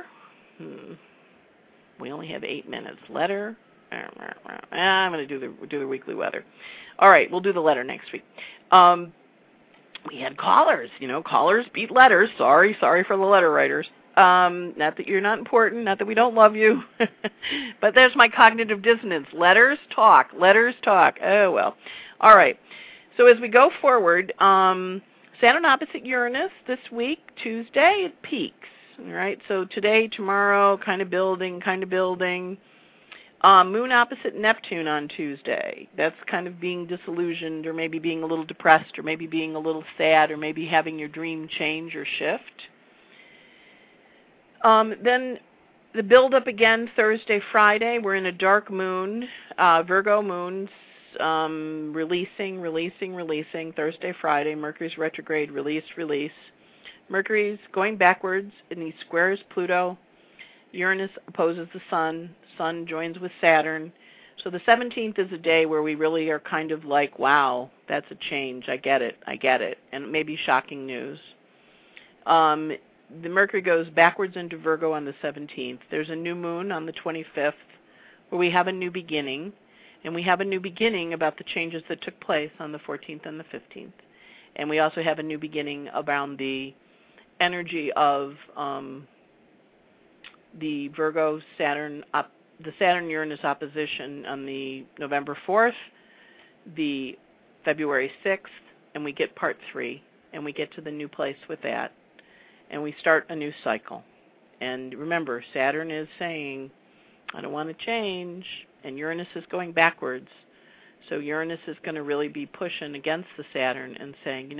We only have 8 minutes. Letter. I'm going to do the weekly weather. All right, we'll do the letter next week. We had callers. Callers beat letters. Sorry for the letter writers. Not that you're not important, not that we don't love you, but there's my cognitive dissonance. Letters talk. Oh, well. All right. So as we go forward, Saturn opposite Uranus this week, Tuesday, it peaks. All right. So today, tomorrow, kind of building. Moon opposite Neptune on Tuesday. That's kind of being disillusioned, or maybe being a little depressed, or maybe being a little sad, or maybe having your dream change or shift. Then the build-up again, Thursday, Friday. We're in a dark moon, Virgo moons, releasing. Thursday, Friday, Mercury's retrograde, release. Mercury's going backwards, and he squares Pluto. Uranus opposes the Sun. Sun joins with Saturn. So the 17th is a day where we really are kind of like, wow, that's a change. I get it. And maybe shocking news. The Mercury goes backwards into Virgo on the 17th. There's a new moon on the 25th where we have a new beginning. And we have a new beginning about the changes that took place on the 14th and the 15th. And we also have a new beginning around the energy of the Virgo-Saturn, the Saturn-Uranus opposition on the November 4th, the February 6th, and we get part 3, and we get to the new place with that. And we start a new cycle. And remember, Saturn is saying, I don't want to change, and Uranus is going backwards. So Uranus is going to really be pushing against the Saturn and saying,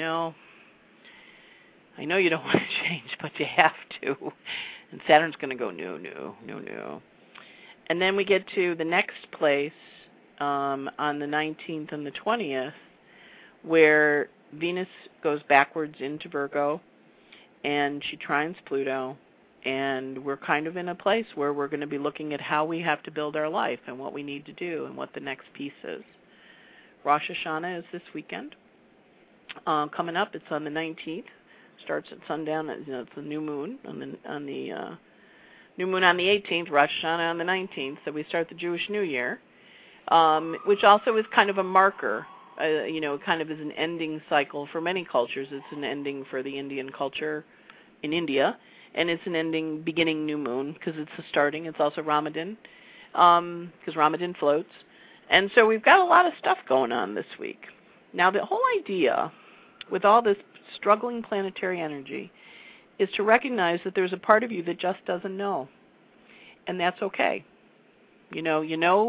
I know you don't want to change, but you have to. And Saturn's going to go, no. And then we get to the next place on the 19th and the 20th, where Venus goes backwards into Virgo, and she trines Pluto, and we're kind of in a place where we're going to be looking at how we have to build our life and what we need to do and what the next piece is. Rosh Hashanah is this weekend. Coming up, it's on the 19th. Starts at sundown. It's the new moon on the new moon on the 18th. Rosh Hashanah on the 19th. So we start the Jewish New Year, which also is kind of a marker. Kind of is an ending cycle for many cultures. It's an ending for the Indian culture in India, and it's an ending, beginning new moon because it's a starting. It's also Ramadan because Ramadan floats. And so we've got a lot of stuff going on this week. Now, the whole idea with all this struggling planetary energy is to recognize that there's a part of you that just doesn't know, and that's okay. You know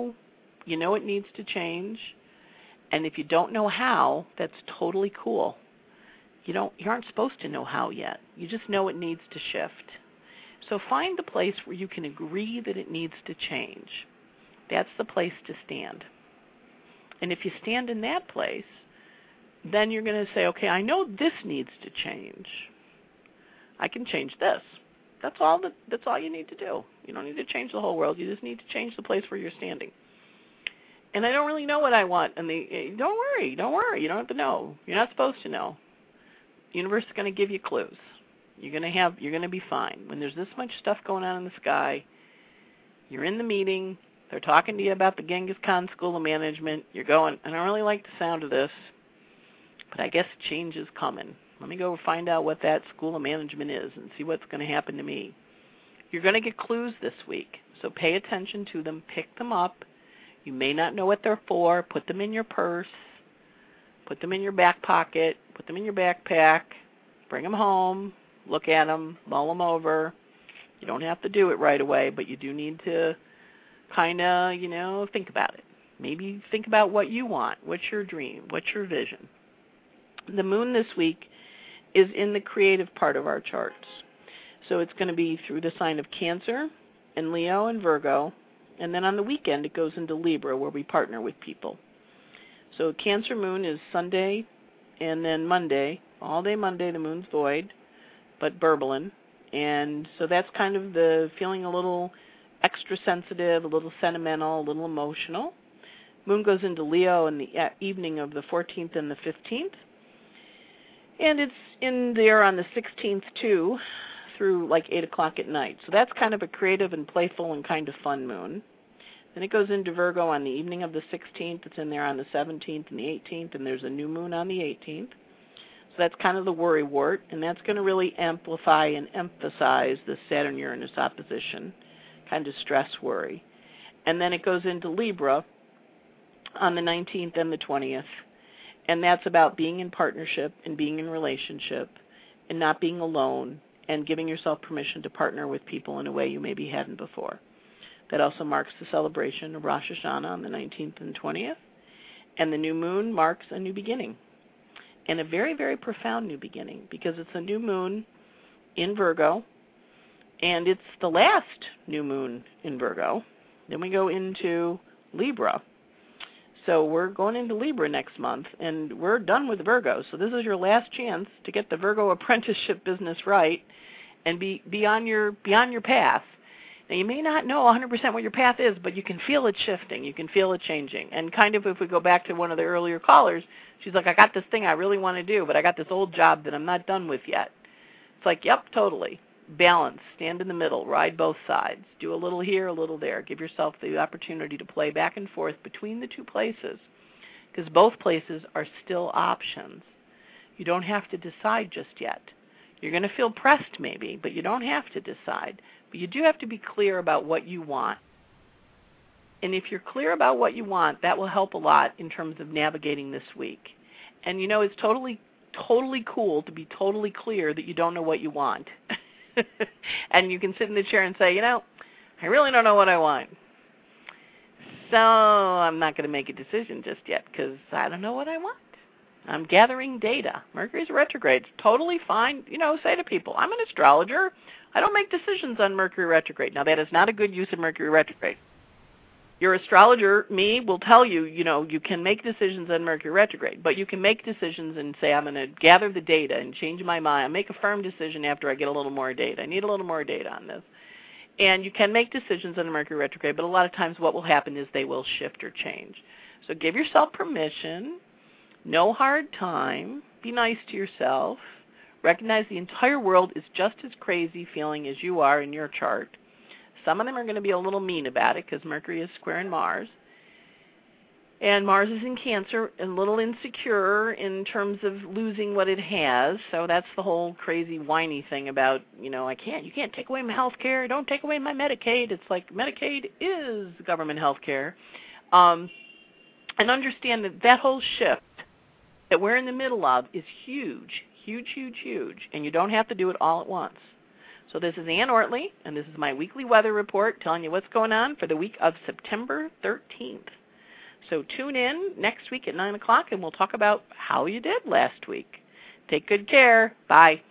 it needs to change. And if you don't know how, that's totally cool. You aren't supposed to know how yet. You just know it needs to shift. So find the place where you can agree that it needs to change. That's the place to stand. And if you stand in that place, then you're going to say, okay, I know this needs to change. I can change this. That's all you need to do. You don't need to change the whole world. You just need to change the place where you're standing. And I don't really know what I want. And don't worry. You don't have to know. You're not supposed to know. The universe is going to give you clues. You're going to be fine. When there's this much stuff going on in the sky, you're in the meeting, they're talking to you about the Genghis Khan School of Management, you're going, I don't really like the sound of this, but I guess change is coming. Let me go find out what that School of Management is and see what's going to happen to me. You're going to get clues this week, so pay attention to them, pick them up. You may not know what they're for. Put them in your purse. Put them in your back pocket. Put them in your backpack. Bring them home. Look at them. Mull them over. You don't have to do it right away, but you do need to kind of, think about it. Maybe think about what you want. What's your dream? What's your vision? The moon this week is in the creative part of our charts. So it's going to be through the sign of Cancer and Leo and Virgo. And then on the weekend, it goes into Libra, where we partner with people. So Cancer moon is Sunday and then Monday. All day Monday, the moon's void, but burbling. And so that's kind of the feeling a little extra sensitive, a little sentimental, a little emotional. Moon goes into Leo in the evening of the 14th and the 15th. And it's in there on the 16th, too, through like 8 o'clock at night. So that's kind of a creative and playful and kind of fun moon. Then it goes into Virgo on the evening of the 16th. It's in there on the 17th and the 18th, and there's a new moon on the 18th. So that's kind of the worry wart, and that's going to really amplify and emphasize the Saturn-Uranus opposition, kind of stress worry. And then it goes into Libra on the 19th and the 20th, and that's about being in partnership and being in relationship and not being alone and giving yourself permission to partner with people in a way you maybe hadn't before. That also marks the celebration of Rosh Hashanah on the 19th and 20th, and the new moon marks a new beginning, and a very, very profound new beginning, because it's a new moon in Virgo, and it's the last new moon in Virgo. Then we go into Libra. So we're going into Libra next month, and we're done with Virgo. So this is your last chance to get the Virgo apprenticeship business right and be on your path. Now, you may not know 100% what your path is, but you can feel it shifting. You can feel it changing. And kind of if we go back to one of the earlier callers, she's like, I got this thing I really want to do, but I got this old job that I'm not done with yet. It's like, yep, totally. Balance. Stand in the middle. Ride both sides. Do a little here, a little there. Give yourself the opportunity to play back and forth between the two places, because both places are still options. You don't have to decide just yet. You're going to feel pressed maybe, but you don't have to decide. But you do have to be clear about what you want. And if you're clear about what you want, that will help a lot in terms of navigating this week. And, it's totally cool to be totally clear that you don't know what you want. And you can sit in the chair and say, I really don't know what I want. So I'm not going to make a decision just yet because I don't know what I want. I'm gathering data. Mercury's retrograde. It's totally fine. Say to people, I'm an astrologer. I don't make decisions on Mercury retrograde. Now, that is not a good use of Mercury retrograde. Your astrologer, me, will tell you, you can make decisions on Mercury retrograde, but you can make decisions and say, I'm going to gather the data and change my mind. I'll make a firm decision after I get a little more data. I need a little more data on this. And you can make decisions on Mercury retrograde, but a lot of times what will happen is they will shift or change. So give yourself permission. No hard time. Be nice to yourself. Recognize the entire world is just as crazy feeling as you are in your chart. Some of them are going to be a little mean about it because Mercury is squaring Mars. And Mars is in Cancer, a little insecure in terms of losing what it has. So that's the whole crazy whiny thing about, you can't take away my health care. Don't take away my Medicaid. It's like Medicaid is government health care. And understand that whole shift that we're in the middle of is huge, huge, huge, huge. And you don't have to do it all at once. So this is Ann Ortley, and this is my weekly weather report telling you what's going on for the week of September 13th. So tune in next week at 9 o'clock, and we'll talk about how you did last week. Take good care. Bye.